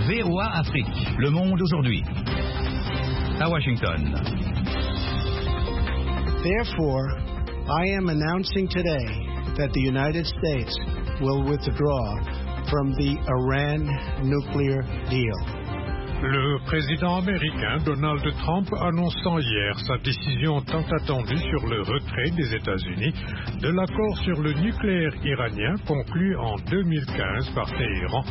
VOA Afrique, Le Monde aujourd'hui. À Washington. Therefore, I am announcing today that the United States will withdraw from the Iran nuclear deal. Le président américain Donald Trump annonçant hier sa décision tant attendue sur le retrait des États-Unis de l'accord sur le nucléaire iranien conclu en 2015 par Téhéran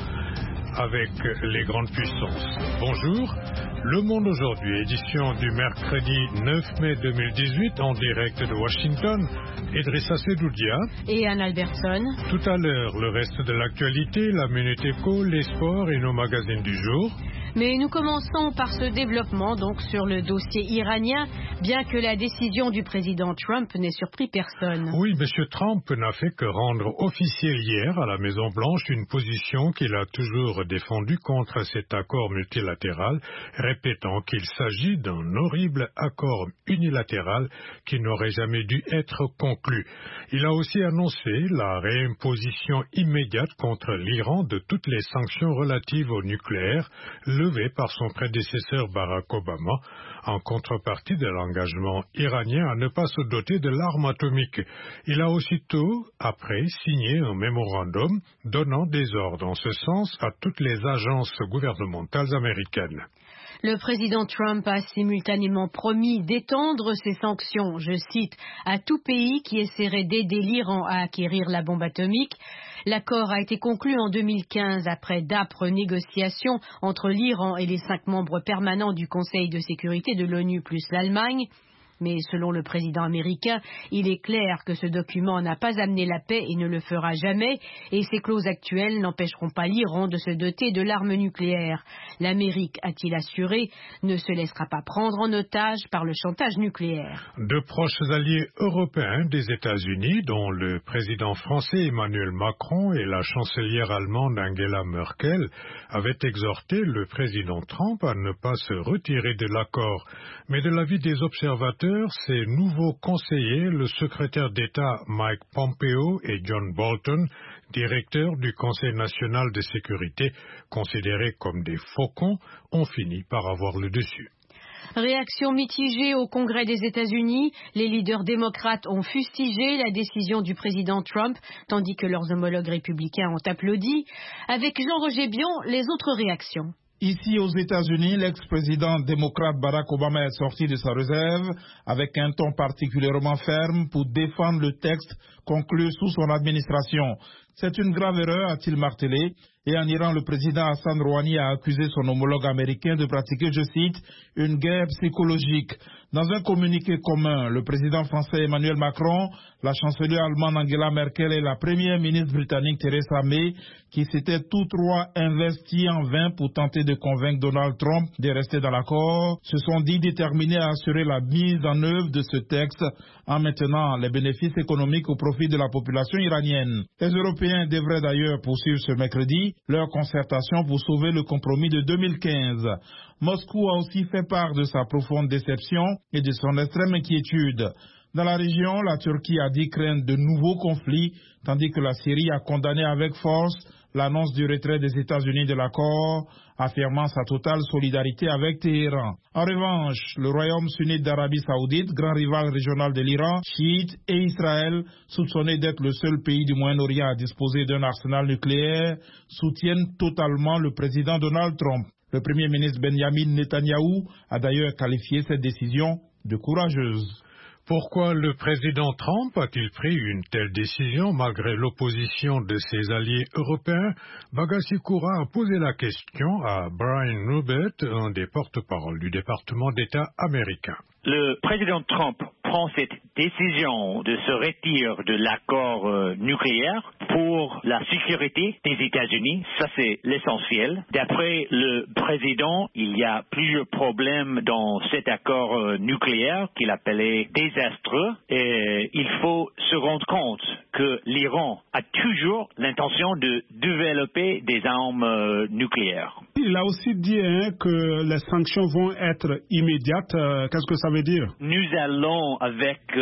avec les grandes puissances. Bonjour, Le Monde aujourd'hui, édition du mercredi 9 mai 2018 en direct de Washington. Idrissa Sedoudia et Anne Albertson. Tout à l'heure, le reste de l'actualité, la Minute Éco, les sports et nos magazines du jour. Mais nous commençons par ce développement donc sur le dossier iranien, bien que la décision du président Trump n'ait surpris personne. Oui, M. Trump n'a fait que rendre officiel hier à la Maison-Blanche une position qu'il a toujours défendue contre cet accord multilatéral, répétant qu'il s'agit d'un horrible accord unilatéral qui n'aurait jamais dû être conclu. Il a aussi annoncé la réimposition immédiate contre l'Iran de toutes les sanctions relatives au nucléaire, levé par son prédécesseur Barack Obama, en contrepartie de l'engagement iranien à ne pas se doter de l'arme atomique. Il a aussitôt, après, signé un mémorandum donnant des ordres en ce sens à toutes les agences gouvernementales américaines. Le président Trump a simultanément promis d'étendre ses sanctions, je cite, à tout pays qui essaierait d'aider l'Iran à acquérir la bombe atomique. L'accord a été conclu en 2015 après d'âpres négociations entre l'Iran et les 5 membres permanents du Conseil de sécurité de l'ONU plus l'Allemagne. Mais selon le président américain, il est clair que ce document n'a pas amené la paix et ne le fera jamais, et ces clauses actuelles n'empêcheront pas l'Iran de se doter de l'arme nucléaire. L'Amérique, a-t-il assuré, ne se laissera pas prendre en otage par le chantage nucléaire. De proches alliés européens des États-Unis, dont le président français Emmanuel Macron et la chancelière allemande Angela Merkel, avaient exhorté le président Trump à ne pas se retirer de l'accord. Mais de l'avis des observateurs, ses nouveaux conseillers, le secrétaire d'État Mike Pompeo et John Bolton, directeur du Conseil national de sécurité, considérés comme des faucons, ont fini par avoir le dessus. Réaction mitigée au Congrès des États-Unis, les leaders démocrates ont fustigé la décision du président Trump, tandis que leurs homologues républicains ont applaudi. Avec Jean-Roger Bion, les autres réactions. Ici aux États-Unis, l'ex-président démocrate Barack Obama est sorti de sa réserve avec un ton particulièrement ferme pour défendre le texte conclu sous son administration. C'est une grave erreur, a-t-il martelé, et en Iran, le président Hassan Rouhani a accusé son homologue américain de pratiquer, je cite, une guerre psychologique. Dans un communiqué commun, le président français Emmanuel Macron, la chancelière allemande Angela Merkel et la première ministre britannique Theresa May, qui s'étaient tous trois investis en vain pour tenter de convaincre Donald Trump de rester dans l'accord, se sont dit déterminés à assurer la mise en œuvre de ce texte en maintenant les bénéfices économiques au profit de la population iranienne. Les Européens devraient d'ailleurs poursuivre ce mercredi leur concertation pour sauver le compromis de 2015. Moscou a aussi fait part de sa profonde déception et de son extrême inquiétude. Dans la région, la Turquie a dit craindre de nouveaux conflits, tandis que la Syrie a condamné avec force l'annonce du retrait des États-Unis de l'accord, affirmant sa totale solidarité avec Téhéran. En revanche, le Royaume sunnite d'Arabie Saoudite, grand rival régional de l'Iran, chiite, et Israël, soupçonné d'être le seul pays du Moyen-Orient à disposer d'un arsenal nucléaire, soutiennent totalement le président Donald Trump. Le Premier ministre Benjamin Netanyahou a d'ailleurs qualifié cette décision de courageuse. Pourquoi le président Trump a-t-il pris une telle décision malgré l'opposition de ses alliés européens? Bagassi Koura a posé la question à Brian Rubert, un des porte-parole du département d'État américain. Le président Trump prend cette décision de se retirer de l'accord nucléaire pour la sécurité des États-Unis. Ça, c'est l'essentiel. D'après le président, il y a plusieurs problèmes dans cet accord nucléaire qu'il appelait désastreux. Et il faut se rendre compte que l'Iran a toujours l'intention de développer des armes nucléaires. Il a aussi dit que les sanctions vont être immédiates. Qu'est-ce que ça veut dire? Nous allons, avec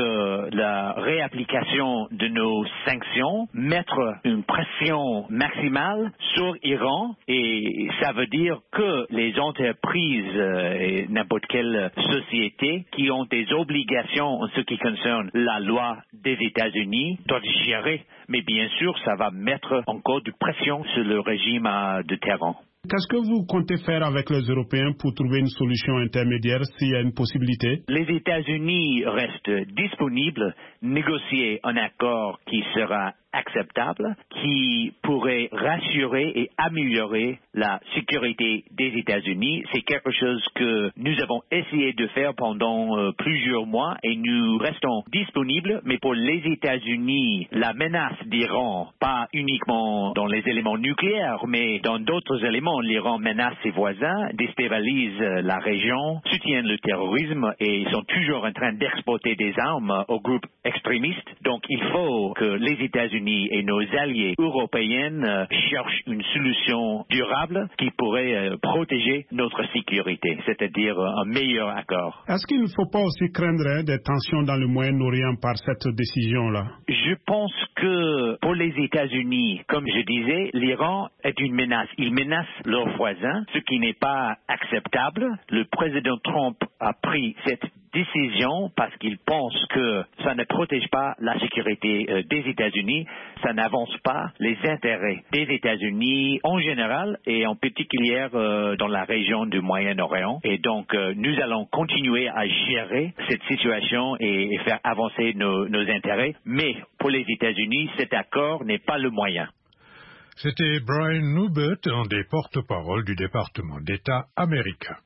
que la réapplication de nos sanctions, mettre une pression maximale sur l'Iran, et ça veut dire que les entreprises et n'importe quelle société qui ont des obligations en ce qui concerne la loi des États-Unis doivent gérer. Mais bien sûr, ça va mettre encore de pression sur le régime de Téhéran. Qu'est-ce que vous comptez faire avec les Européens pour trouver une solution intermédiaire s'il y a une possibilité? Les États-Unis restent disponibles, négocier un accord qui sera acceptable, qui pourrait rassurer et améliorer la sécurité des États-Unis. C'est quelque chose que nous avons essayé de faire pendant plusieurs mois et nous restons disponibles. Mais pour les États-Unis, la menace d'Iran, pas uniquement dans les éléments nucléaires, mais dans d'autres éléments, l'Iran menace ses voisins, déstabilise la région, soutient le terrorisme et ils sont toujours en train d'exporter des armes aux groupes extrémistes. Donc il faut que les États-Unis et nos alliés européens cherchent une solution durable qui pourrait protéger notre sécurité, c'est-à-dire un meilleur accord. Est-ce qu'il ne faut pas aussi craindre des tensions dans le Moyen-Orient par cette décision-là? Je pense que pour les États-Unis, comme je disais, l'Iran est une menace. Il menace leurs voisins, ce qui n'est pas acceptable. Le président Trump a pris cette décision parce qu'il pense que ça ne protège pas la sécurité des États-Unis, ça n'avance pas les intérêts des États-Unis en général et en particulier dans la région du Moyen-Orient. Et donc, nous allons continuer à gérer cette situation et faire avancer nos intérêts. Mais pour les États-Unis, cet accord n'est pas le moyen. C'était Brian Newbert, un des porte-parole du département d'État américain.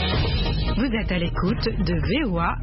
Vous êtes à l'écoute de VOA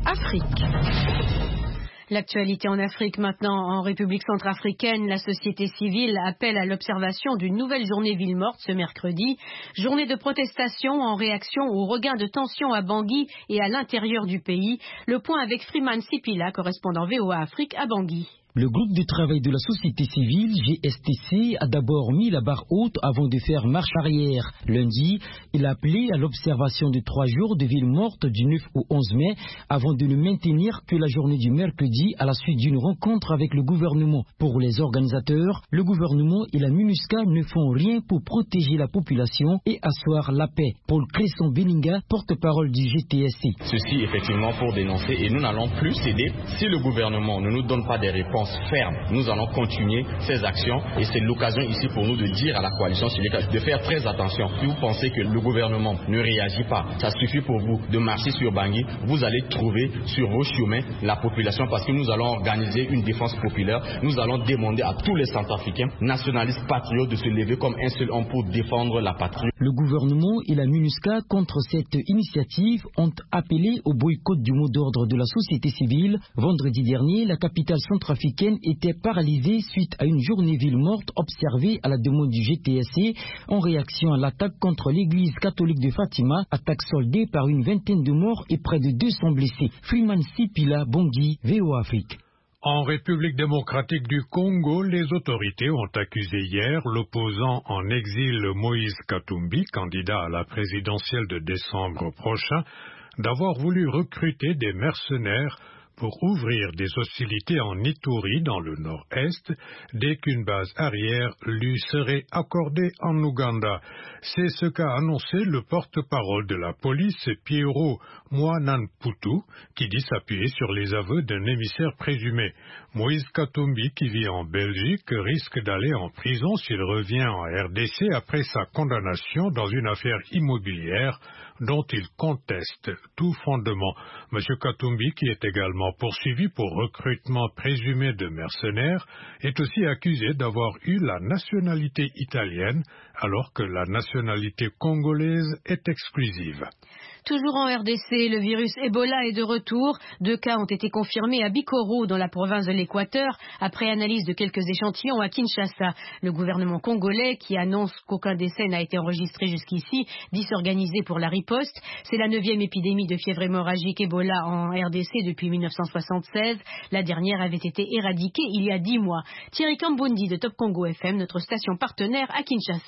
Afrique. L'actualité en Afrique maintenant. En République centrafricaine, la société civile appelle à l'observation d'une nouvelle journée ville morte ce mercredi. Journée de protestation en réaction au regain de tension à Bangui et à l'intérieur du pays. Le point avec Freeman Sipila, correspondant VOA Afrique à Bangui. Le groupe de travail de la société civile, GSTC, a d'abord mis la barre haute avant de faire marche arrière. Lundi, il a appelé à l'observation de 3 jours de ville morte du 9 au 11 mai avant de ne maintenir que la journée du mercredi à la suite d'une rencontre avec le gouvernement. Pour les organisateurs, le gouvernement et la MINUSCA ne font rien pour protéger la population et asseoir la paix. Paul Cresson-Beninga, porte-parole du GTSC. Ceci effectivement pour dénoncer et nous n'allons plus céder si le gouvernement ne nous donne pas des réponses ferme. Nous allons continuer ces actions et c'est l'occasion ici pour nous de dire à la coalition syndicale de faire très attention. Si vous pensez que le gouvernement ne réagit pas, ça suffit pour vous de marcher sur Bangui, vous allez trouver sur vos chemins la population parce que nous allons organiser une défense populaire. Nous allons demander à tous les Centrafricains nationalistes patriotes de se lever comme un seul homme pour défendre la patrie. Le gouvernement et la MINUSCA contre cette initiative ont appelé au boycott du mot d'ordre de la société civile. Vendredi dernier, la capitale centrafricaine était paralysée suite à une journée ville morte observée à la demande du GTSC en réaction à l'attaque contre l'église catholique de Fatima, attaque soldée par une vingtaine de morts et près de 200 blessés. Freeman Sipila, Bangui, VOA Afrique. En République démocratique du Congo, les autorités ont accusé hier l'opposant en exil Moïse Katumbi, candidat à la présidentielle de décembre prochain, d'avoir voulu recruter des mercenaires pour ouvrir des hostilités en Ituri dans le nord-est dès qu'une base arrière lui serait accordée en Ouganda. C'est ce qu'a annoncé le porte-parole de la police, Piero Mwananputu, qui dit s'appuyer sur les aveux d'un émissaire présumé. Moïse Katumbi, qui vit en Belgique, risque d'aller en prison s'il revient en RDC après sa condamnation dans une affaire immobilière dont il conteste tout fondement. M. Katumbi, qui est également poursuivi pour recrutement présumé de mercenaires, est aussi accusé d'avoir eu la nationalité italienne alors que la nationalité congolaise est exclusive. Toujours en RDC, le virus Ebola est de retour. 2 cas ont été confirmés à Bikoro, dans la province de l'Équateur, après analyse de quelques échantillons à Kinshasa. Le gouvernement congolais, qui annonce qu'aucun décès n'a été enregistré jusqu'ici, dit s'organiser pour la riposte. C'est la 9e épidémie de fièvre hémorragique Ebola en RDC depuis 1976. La dernière avait été éradiquée il y a 10 mois. Thierry Kambundi de Top Congo FM, notre station partenaire à Kinshasa.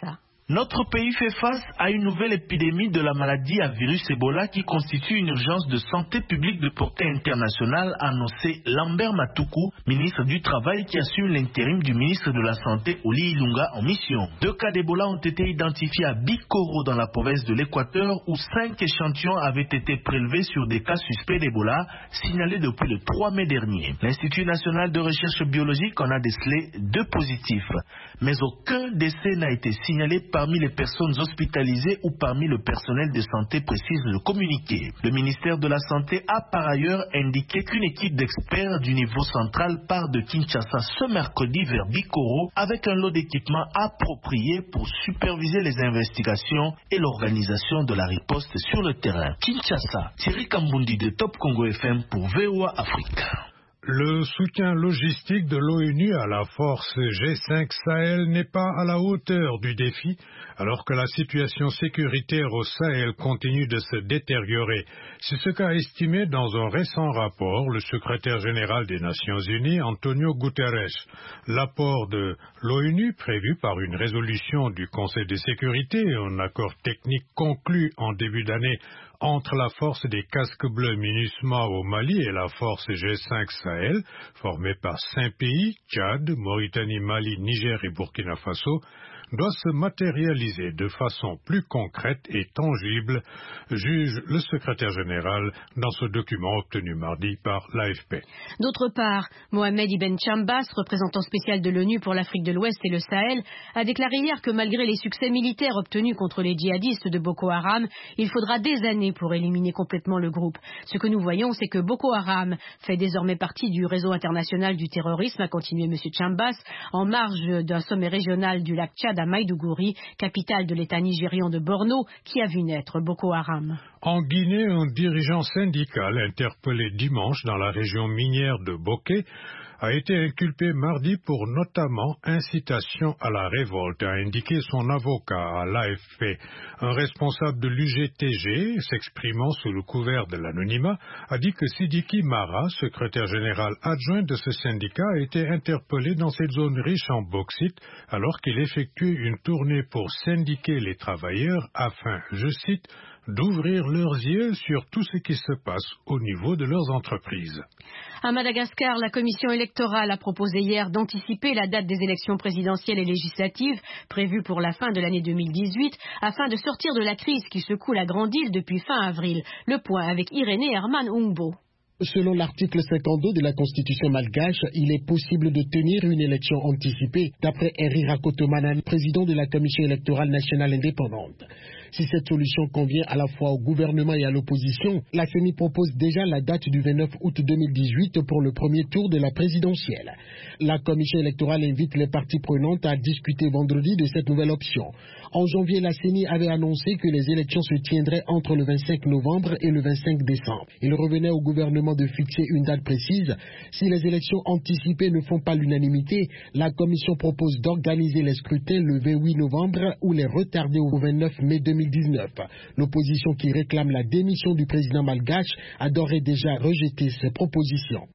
Notre pays fait face à une nouvelle épidémie de la maladie à virus Ebola qui constitue une urgence de santé publique de portée internationale, a annoncé Lambert Matoukou, ministre du Travail qui assume l'intérim du ministre de la Santé Oli Ilunga en mission. 2 cas d'Ebola ont été identifiés à Bikoro dans la province de l'Équateur où 5 échantillons avaient été prélevés sur des cas suspects d'Ebola signalés depuis le 3 mai dernier. L'Institut national de recherche biologique en a décelé 2 positifs, mais aucun décès n'a été signalé parmi les personnes hospitalisées ou parmi le personnel de santé, précise le communiqué. Le ministère de la Santé a par ailleurs indiqué qu'une équipe d'experts du niveau central part de Kinshasa ce mercredi vers Bikoro avec un lot d'équipements appropriés pour superviser les investigations et l'organisation de la riposte sur le terrain. Kinshasa, Thierry Kambundi de Top Congo FM pour VOA Afrique. Le soutien logistique de l'ONU à la force G5 Sahel n'est pas à la hauteur du défi, alors que la situation sécuritaire au Sahel continue de se détériorer. C'est ce qu'a estimé dans un récent rapport le secrétaire général des Nations Unies, Antonio Guterres. L'apport de l'ONU, prévu par une résolution du Conseil de sécurité et un accord technique conclu en début d'année entre la force des casques bleus MINUSMA au Mali et la force G5 Sahel, formée par 5 pays, Tchad, Mauritanie, Mali, Niger et Burkina Faso, doit se matérialiser de façon plus concrète et tangible, juge le secrétaire général dans ce document obtenu mardi par l'AFP. D'autre part, Mohamed Ibn Chambas, représentant spécial de l'ONU pour l'Afrique de l'Ouest et le Sahel, a déclaré hier que malgré les succès militaires obtenus contre les djihadistes de Boko Haram, il faudra des années pour éliminer complètement le groupe. Ce que nous voyons, c'est que Boko Haram fait désormais partie du réseau international du terrorisme, a continué M. Chambas, en marge d'un sommet régional du lac Tchad à Maïdougouri, capitale de l'État nigérian de Borno, qui a vu naître Boko Haram. En Guinée, un dirigeant syndical interpellé dimanche dans la région minière de Boké a été inculpé mardi pour notamment incitation à la révolte, a indiqué son avocat à l'AFP. Un responsable de l'UGTG, s'exprimant sous le couvert de l'anonymat, a dit que Sidiki Mara, secrétaire général adjoint de ce syndicat, a été interpellé dans cette zone riche en bauxite alors qu'il effectuait une tournée pour syndiquer les travailleurs afin, je cite, d'ouvrir leurs yeux sur tout ce qui se passe au niveau de leurs entreprises. À Madagascar, la commission électorale a proposé hier d'anticiper la date des élections présidentielles et législatives prévues pour la fin de l'année 2018 afin de sortir de la crise qui secoue la grande île depuis fin avril. Le point avec Irénée Herman Ungbo. Selon l'article 52 de la Constitution malgache, il est possible de tenir une élection anticipée, d'après Henri Rakotomanan, président de la Commission électorale nationale indépendante. Si cette solution convient à la fois au gouvernement et à l'opposition, la CENI propose déjà la date du 29 août 2018 pour le premier tour de la présidentielle. La Commission électorale invite les parties prenantes à discuter vendredi de cette nouvelle option. En janvier, la CENI avait annoncé que les élections se tiendraient entre le 25 novembre et le 25 décembre. Il revenait au gouvernement de fixer une date précise. Si les élections anticipées ne font pas l'unanimité, la Commission propose d'organiser les scrutins le 28 novembre ou les retarder au 29 mai 2019. L'opposition qui réclame la démission du président malgache a d'ores et déjà rejeté ces propositions.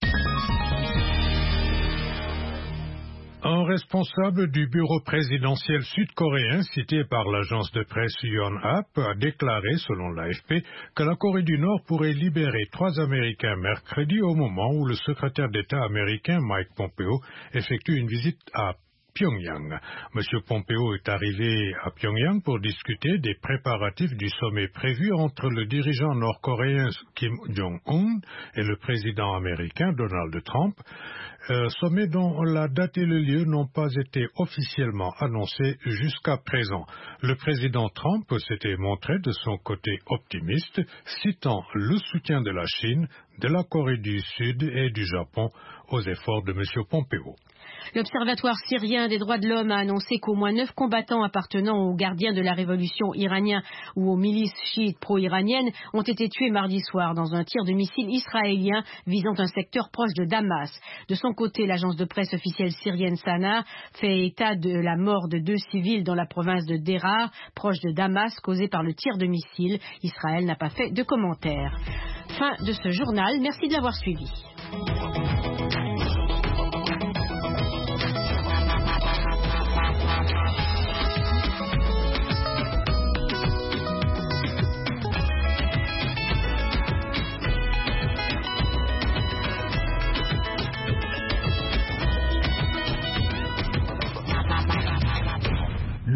Un responsable du bureau présidentiel sud-coréen cité par l'agence de presse Yonhap a déclaré, selon l'AFP, que la Corée du Nord pourrait libérer 3 Américains mercredi au moment où le secrétaire d'État américain Mike Pompeo effectue une visite à Pyongyang. M. Pompeo est arrivé à Pyongyang pour discuter des préparatifs du sommet prévu entre le dirigeant nord-coréen Kim Jong-un et le président américain Donald Trump, sommet dont la date et le lieu n'ont pas été officiellement annoncés jusqu'à présent. Le président Trump s'était montré de son côté optimiste, citant le soutien de la Chine, de la Corée du Sud et du Japon aux efforts de M. Pompeo. L'Observatoire syrien des droits de l'homme a annoncé qu'au moins 9 combattants appartenant aux gardiens de la révolution iranien ou aux milices chiites pro-iraniennes ont été tués mardi soir dans un tir de missile israélien visant un secteur proche de Damas. De son côté, l'agence de presse officielle syrienne Sana fait état de la mort de 2 civils dans la province de Derar, proche de Damas, causée par le tir de missile. Israël n'a pas fait de commentaires. Fin de ce journal. Merci de l'avoir suivi.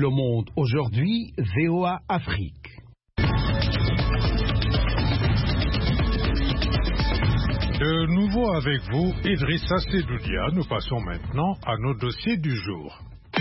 Le Monde aujourd'hui, VOA Afrique. De nouveau avec vous, Idrissa Sedoudia. Nous passons maintenant à nos dossiers du jour.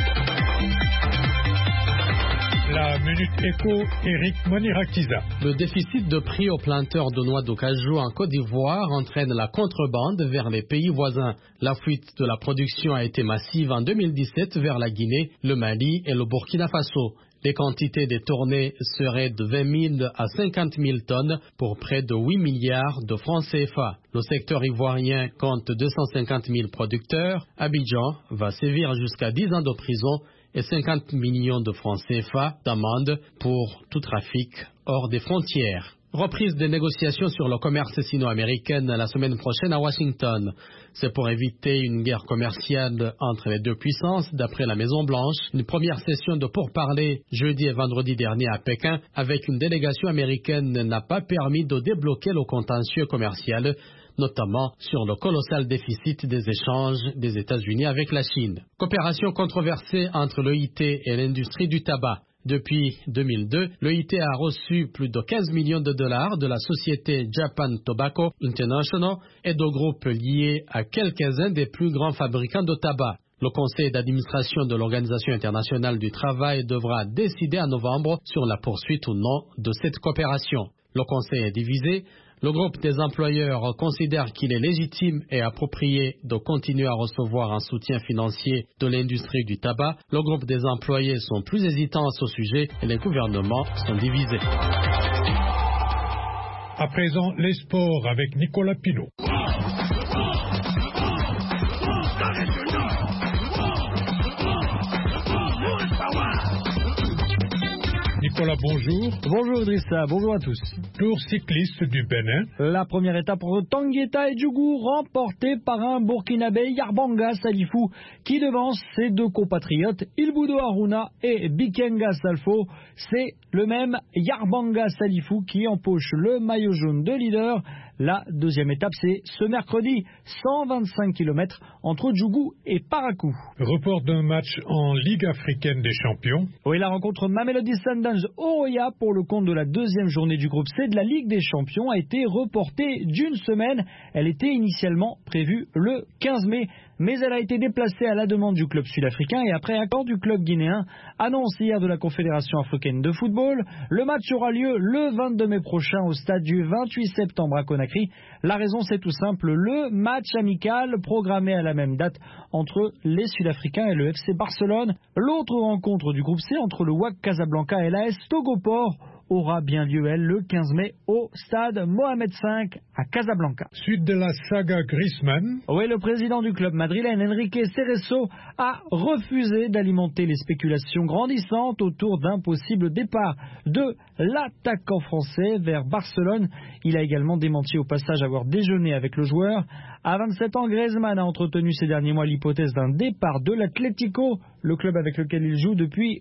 La Minute Éco, Eric Monirakiza. Le déficit de prix aux planteurs de noix de cajou en Côte d'Ivoire entraîne la contrebande vers les pays voisins. La fuite de la production a été massive en 2017 vers la Guinée, le Mali et le Burkina Faso. Les quantités détournées seraient de 20 000 à 50 000 tonnes pour près de 8 milliards de francs CFA. Le secteur ivoirien compte 250 000 producteurs. Abidjan va sévir jusqu'à 10 ans de prison et 50 millions de francs CFA d'amende pour tout trafic hors des frontières. Reprise des négociations sur le commerce sino-américain la semaine prochaine à Washington. C'est pour éviter une guerre commerciale entre les deux puissances, d'après la Maison-Blanche. Une première session de pourparlers jeudi et vendredi dernier à Pékin avec une délégation américaine n'a pas permis de débloquer le contentieux commercial, notamment sur le colossal déficit des échanges des États-Unis avec la Chine. Coopération controversée entre l'OIT et l'industrie du tabac. Depuis 2002, l'OIT a reçu plus de 15 millions de dollars de la société Japan Tobacco International et de groupes liés à quelques-uns des plus grands fabricants de tabac. Le conseil d'administration de l'Organisation internationale du travail devra décider en novembre sur la poursuite ou non de cette coopération. Le conseil est divisé. Le groupe des employeurs considère qu'il est légitime et approprié de continuer à recevoir un soutien financier de l'industrie du tabac. Le groupe des employés sont plus hésitants à ce sujet et les gouvernements sont divisés. À présent, les sports avec Nicolas Pinault. Nicolas, bonjour. Bonjour Idrissa, bonjour à tous. Tour cycliste du Bénin. La première étape pour Tangueta et Djougou, remportée par un Burkinabé, Yarbanga Salifou, qui devance ses deux compatriotes, Ilboudo Haruna et Bikenga Salfo. C'est le même Yarbanga Salifou qui empoche le maillot jaune de leader. La deuxième étape, c'est ce mercredi, 125 km entre Djougou et Parakou. Report d'un match en Ligue africaine des champions. Oui, la rencontre Mamelodi Sundowns Oroya pour le compte de la deuxième journée du groupe C de la Ligue des champions a été reportée d'une semaine. Elle était initialement prévue le 15 mai. Mais elle a été déplacée à la demande du club sud-africain et après accord du club guinéen, annonce hier de la Confédération africaine de football. Le match aura lieu le 22 mai prochain au stade du 28 septembre à Conakry. La raison, c'est tout simple, le match amical programmé à la même date entre les Sud-Africains et le FC Barcelone. L'autre rencontre du groupe C entre le WAC Casablanca et l'AS Togoport aura bien lieu, elle, le 15 mai au stade Mohamed V à Casablanca. Suite de la saga Griezmann. Oui, le président du club madrilène, Enrique Cerezo, a refusé d'alimenter les spéculations grandissantes autour d'un possible départ de l'attaquant français vers Barcelone. Il a également démenti au passage avoir déjeuné avec le joueur. À 27 ans, Griezmann a entretenu ces derniers mois l'hypothèse d'un départ de l'Atlético, le club avec lequel il joue depuis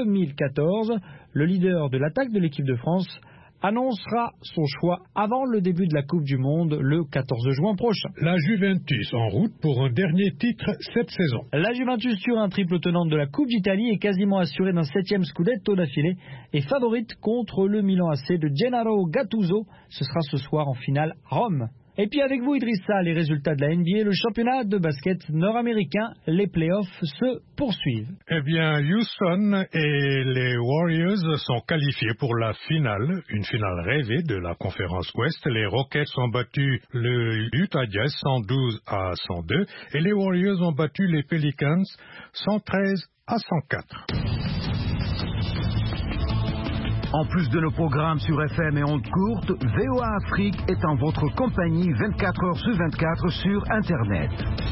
2014. Le leader de l'attaque de l'équipe de France annoncera son choix avant le début de la Coupe du Monde le 14 juin prochain. La Juventus en route pour un dernier titre cette saison. La Juventus, sur un triple tenante de la Coupe d'Italie, est quasiment assurée d'un 7e scudetto d'affilée et favorite contre le Milan AC de Gennaro Gattuso. Ce sera ce soir en finale à Rome. Et puis avec vous Idrissa, les résultats de la NBA, le championnat de basket nord-américain, les playoffs se poursuivent. Eh bien, Houston et les Warriors sont qualifiés pour la finale, une finale rêvée de la conférence Ouest. Les Rockets ont battu le Utah Jazz 112 à 102 et les Warriors ont battu les Pelicans 113 à 104. En plus de nos programmes sur FM et ondes courtes, VOA Afrique est en votre compagnie 24 heures sur 24 sur Internet.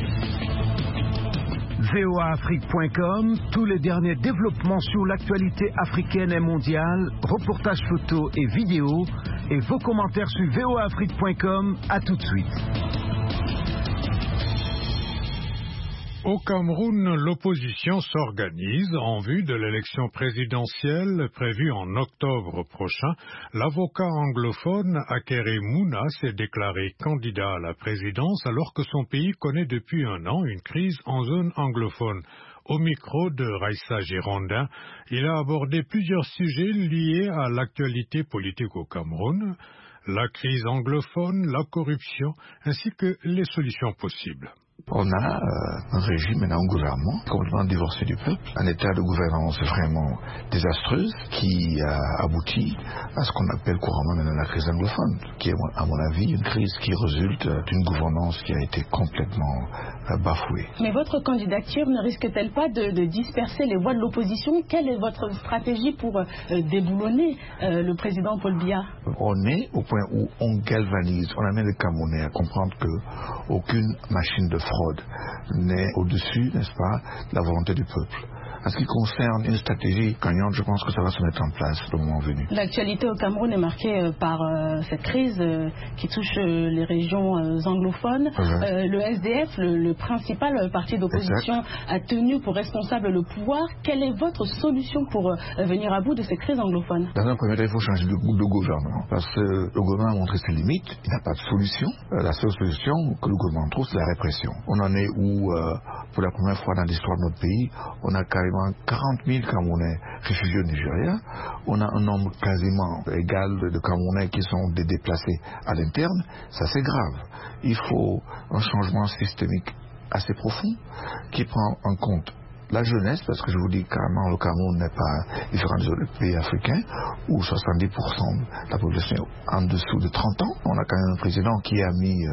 voaafrique.com, tous les derniers développements sur l'actualité africaine et mondiale, reportages photos et vidéos, et vos commentaires sur voaafrique.com. À tout de suite. Au Cameroun, l'opposition s'organise en vue de l'élection présidentielle prévue en octobre prochain. L'avocat anglophone Akere Mouna s'est déclaré candidat à la présidence alors que son pays connaît depuis un an une crise en zone anglophone. Au micro de Raissa Girondin, il a abordé plusieurs sujets liés à l'actualité politique au Cameroun, la crise anglophone, la corruption, ainsi que les solutions possibles. On a un régime, maintenant un gouvernement complètement divorcé du peuple, un état de gouvernance vraiment désastreuse qui a abouti à ce qu'on appelle couramment maintenant la crise anglophone, qui est à mon avis une crise qui résulte d'une gouvernance qui a été complètement bafouée. Mais votre candidature ne risque-t-elle pas de disperser les voix de l'opposition? Quelle est votre stratégie pour déboulonner le président Paul Biya? On est au point où on galvanise, on amène les Camerounais à comprendre qu'aucune machine de fraude n'est au-dessus, n'est-ce pas, de la volonté du peuple. En ce qui concerne une stratégie gagnante, je pense que ça va se mettre en place le moment venu. L'actualité au Cameroun est marquée par cette crise qui touche les régions anglophones. Le SDF, le principal parti d'opposition, a tenu pour responsable le pouvoir. Quelle est votre solution pour venir à bout de ces crises anglophones? Dans un premier temps, il faut changer de gouvernement. Parce que le gouvernement a montré ses limites, il n'a pas de solution. La seule solution que le gouvernement trouve, c'est la répression. On en est où, pour la première fois dans l'histoire de notre pays, on a carrément 40 000 Camerounais réfugiés au Nigeria. On a un nombre quasiment égal de Camerounais qui sont des déplacés à l'interne. Ça, c'est grave. Il faut un changement systémique assez profond qui prend en compte la jeunesse, parce que je vous dis carrément, le Cameroun n'est pas différent des autres pays africains où 70% de la population est en dessous de 30 ans. On a quand même un président qui a mis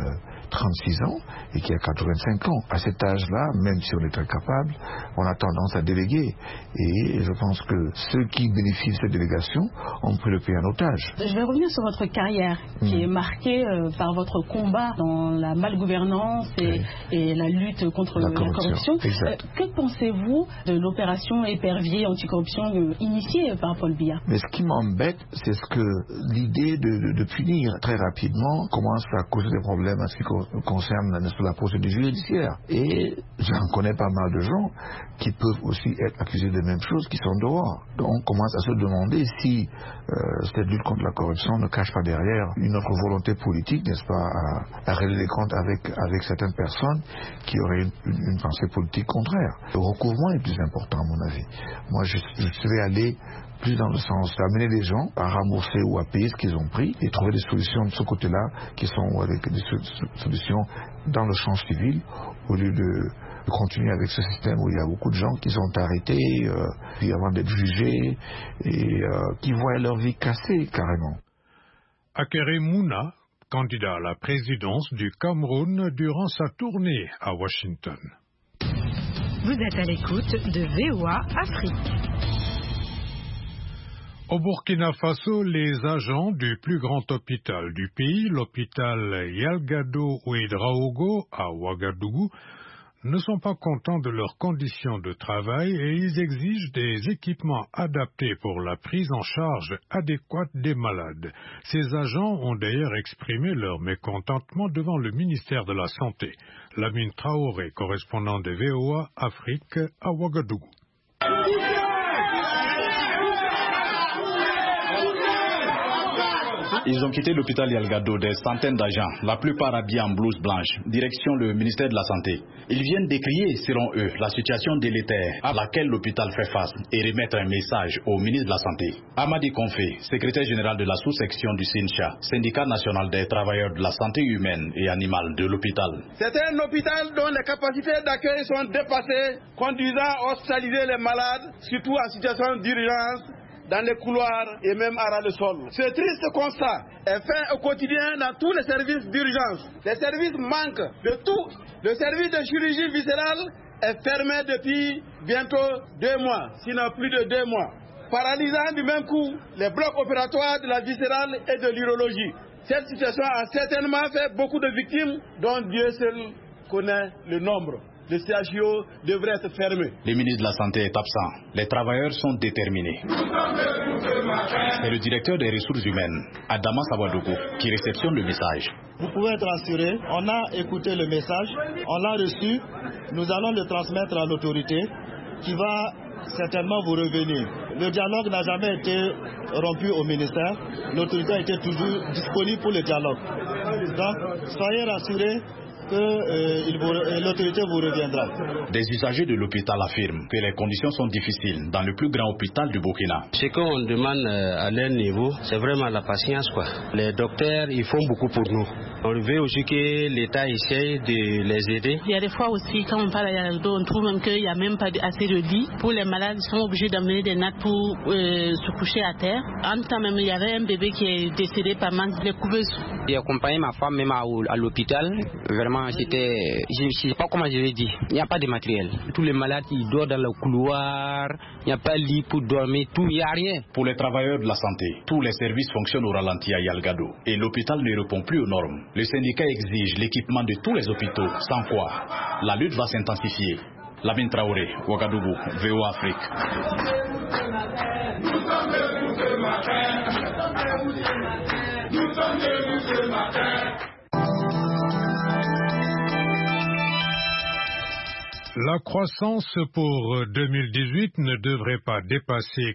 36 ans et qui a 85 ans. À cet âge-là, même si on est incapable, on a tendance à déléguer. Et je pense que ceux qui bénéficient de cette délégation ont pris le pays en otage. Je vais revenir sur votre carrière qui est marquée par votre combat dans la malgouvernance et la lutte contre la corruption. Que pensez-vous de l'opération épervier anticorruption initiée par Paul Biya? Mais ce qui m'embête, c'est que l'idée de punir très rapidement commence à causer des problèmes en ce qui concerne la procédure judiciaire. Et j'en connais pas mal de gens qui peuvent aussi être accusés des mêmes choses qui sont dehors. Donc on commence à se demander si cette lutte contre la corruption ne cache pas derrière une autre volonté politique, n'est-ce pas, à régler les comptes avec certaines personnes qui auraient une pensée politique contraire. Le recouvrement est plus important à mon avis. Moi je serais allé plus dans le sens d'amener les gens à rembourser ou à payer ce qu'ils ont pris et trouver des solutions de ce côté-là qui sont avec des solutions dans le champ civil au lieu de continuer avec ce système où il y a beaucoup de gens qui sont arrêtés puis avant d'être jugés et qui voient leur vie cassée carrément. Akere Mouna, candidat à la présidence du Cameroun durant sa tournée à Washington. Vous êtes à l'écoute de VOA Afrique. Au Burkina Faso, les agents du plus grand hôpital du pays, l'hôpital Yalgado Ouedraogo à Ouagadougou, ne sont pas contents de leurs conditions de travail et ils exigent des équipements adaptés pour la prise en charge adéquate des malades. Ces agents ont d'ailleurs exprimé leur mécontentement devant le ministère de la Santé. Lamine Traoré, correspondant de VOA Afrique à Ouagadougou. Ils ont quitté l'hôpital Yalgado, des centaines d'agents, la plupart habillés en blouse blanche, direction le ministère de la Santé. Ils viennent décrier, selon eux, la situation délétère à laquelle l'hôpital fait face et remettre un message au ministre de la Santé. Amadi Konfé, secrétaire général de la sous-section du SINCHA, syndicat national des travailleurs de la santé humaine et animale de l'hôpital. C'est un hôpital dont les capacités d'accueil sont dépassées, conduisant à hospitaliser les malades, surtout en situation d'urgence, dans les couloirs et même à ras le sol. Ce triste constat est fait au quotidien dans tous les services d'urgence. Les services manquent de tout. Le service de chirurgie viscérale est fermé depuis bientôt 2 mois, sinon plus de 2 mois. Paralysant du même coup les blocs opératoires de la viscérale et de l'urologie. Cette situation a certainement fait beaucoup de victimes dont Dieu seul connaît le nombre. Le CHU devrait être fermé. Le ministre de la Santé est absent. Les travailleurs sont déterminés. C'est le directeur des ressources humaines, Adama Sawadogo, qui réceptionne le message. Vous pouvez être rassuré, on a écouté le message, on l'a reçu, nous allons le transmettre à l'autorité qui va certainement vous revenir. Le dialogue n'a jamais été rompu au ministère, l'autorité a été toujours disponible pour le dialogue. Donc, soyez rassurés, que l'autorité vous reviendra. Des usagers de l'hôpital affirment que les conditions sont difficiles dans le plus grand hôpital du Burkina. Ce qu'on demande à leur niveau, c'est vraiment la patience, quoi. Les docteurs, ils font beaucoup pour nous. On veut aussi que l'État essaye de les aider. Il y a des fois aussi, quand on parle à Yalgado, on trouve même qu'il n'y a même pas assez de lits. Pour les malades, ils sont obligés d'amener des nattes pour se coucher à terre. En temps même, il y avait un bébé qui est décédé par manque de couveuse. J'ai accompagné ma femme même à l'hôpital. Vraiment, c'était... Je ne sais pas comment je vais dire. Il n'y a pas de matériel. Tous les malades, ils dorment dans le couloir. Il n'y a pas de lit pour dormir. Tout, il n'y a rien. Pour les travailleurs de la santé, tous les services fonctionnent au ralenti à Yalgado. Et l'hôpital ne répond plus aux normes. Le syndicat exige l'équipement de tous les hôpitaux, sans quoi la lutte va s'intensifier. Lamine Traoré, Ouagadougou, VOA Afrique. La croissance pour 2018 ne devrait pas dépasser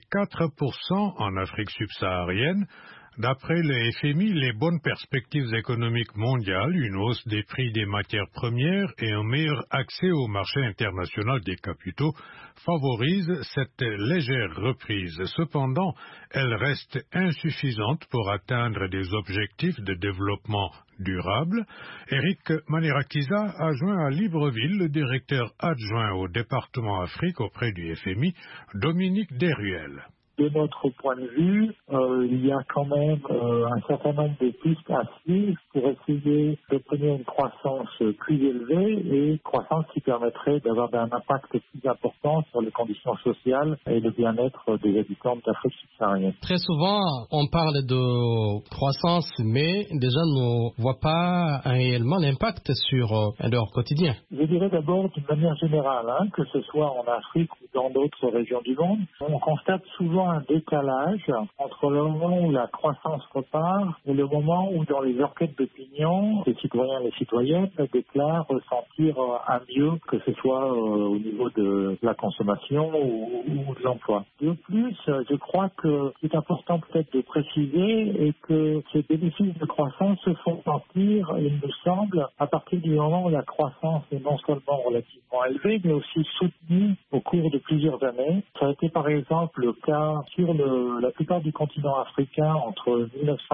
4% en Afrique subsaharienne. D'après le FMI, les bonnes perspectives économiques mondiales, une hausse des prix des matières premières et un meilleur accès au marché international des capitaux favorisent cette légère reprise. Cependant, elle reste insuffisante pour atteindre des objectifs de développement durable. Eric Manirakiza a joint à Libreville le directeur adjoint au département Afrique auprès du FMI, Dominique Desruelles. De notre point de vue, il y a quand même un certain nombre de pistes à suivre pour essayer d'obtenir une croissance plus élevée et une croissance qui permettrait d'avoir un impact plus important sur les conditions sociales et le bien-être des habitants d'Afrique subsaharienne. Très souvent, on parle de croissance, mais les gens ne voient pas réellement l'impact sur leur quotidien. Je dirais d'abord d'une manière générale, que ce soit en Afrique ou dans d'autres régions du monde, on constate souvent un décalage entre le moment où la croissance repart et le moment où dans les enquêtes d'opinion, les citoyens et les citoyennes déclarent ressentir un mieux, que ce soit au niveau de la consommation ou de l'emploi. De plus, je crois que c'est important peut-être de préciser et que ces bénéfices de croissance se font sentir, il me semble, à partir du moment où la croissance est non seulement relativement élevée, mais aussi soutenue au cours de plusieurs années. Ça a été par exemple le cas sur la plupart du continent africain entre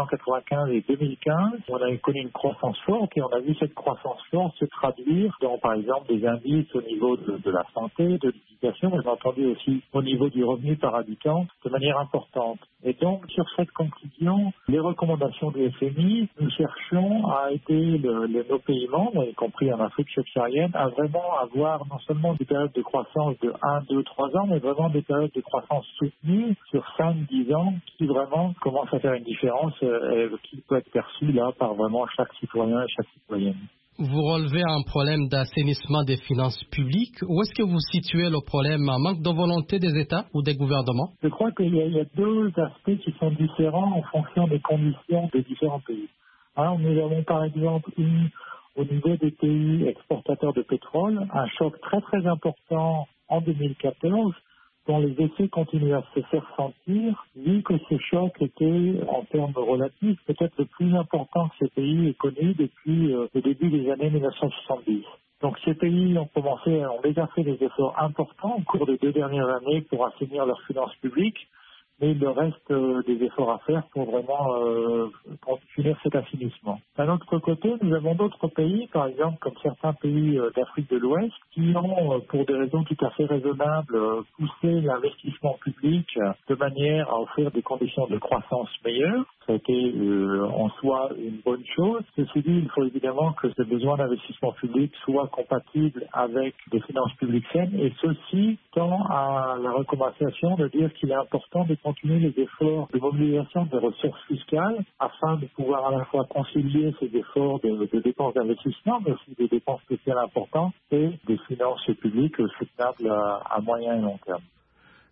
1995 et 2015. On a connu une croissance forte et on a vu cette croissance forte se traduire dans, par exemple, des indices au niveau de la santé, de l'éducation, mais entendu aussi au niveau du revenu par habitant de manière importante. Et donc, sur cette conclusion, les recommandations du FMI, nous cherchons à aider nos pays membres, y compris en Afrique subsaharienne, à vraiment avoir non seulement des périodes de croissance de 1, 2, 3 ans, mais vraiment des périodes de croissance soutenues sur 5, 10 ans qui vraiment commencent à faire une différence qui peut être perçue là par vraiment chaque citoyen et chaque citoyenne. Vous relevez un problème d'assainissement des finances publiques. Où est-ce que vous situez le problème? Un manque de volonté des États ou des gouvernements? Je crois qu'il y a deux aspects qui sont différents en fonction des conditions des différents pays. Alors, nous avons par exemple au niveau des pays exportateurs de pétrole un choc très très important en 2014 dont les effets continuent à se faire sentir, vu que ce choc était, en termes relatifs, peut-être le plus important que ces pays aient connu depuis le début des années 1970. Donc ces pays ont déjà fait des efforts importants au cours des 2 dernières années pour assainir leurs finances publiques, mais il leur reste des efforts à faire pour vraiment continuer cet assainissement. D'un autre côté, nous avons d'autres pays, par exemple comme certains pays d'Afrique de l'Ouest, qui ont, pour des raisons tout à fait raisonnables, poussé l'investissement public de manière à offrir des conditions de croissance meilleures. Ça a été en soi une bonne chose. Ceci dit, il faut évidemment que ce besoin d'investissement public soit compatible avec des finances publiques saines, et ceci tend à la recommandation de dire qu'il est important de continuer les efforts de mobilisation des ressources fiscales afin de pouvoir à la fois concilier ces efforts de dépenses d'investissement, mais aussi des dépenses sociales importantes et des finances publiques soutenables à moyen et long terme.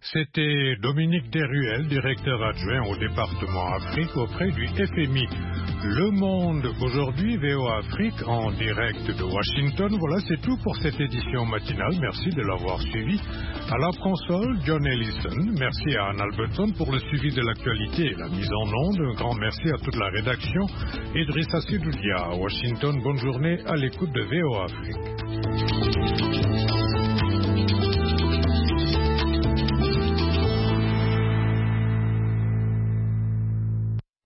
C'était Dominique Desruelles, directeur adjoint au département Afrique auprès du FMI. Le Monde aujourd'hui, VOA Afrique en direct de Washington. Voilà, c'est tout pour cette édition matinale. Merci de l'avoir suivi. À la console, John Ellison. Merci à Anne Alberton pour le suivi de l'actualité et la mise en onde. Un grand merci à toute la rédaction. Idrissa Sidoudia à Washington. Bonne journée à l'écoute de VOA Afrique.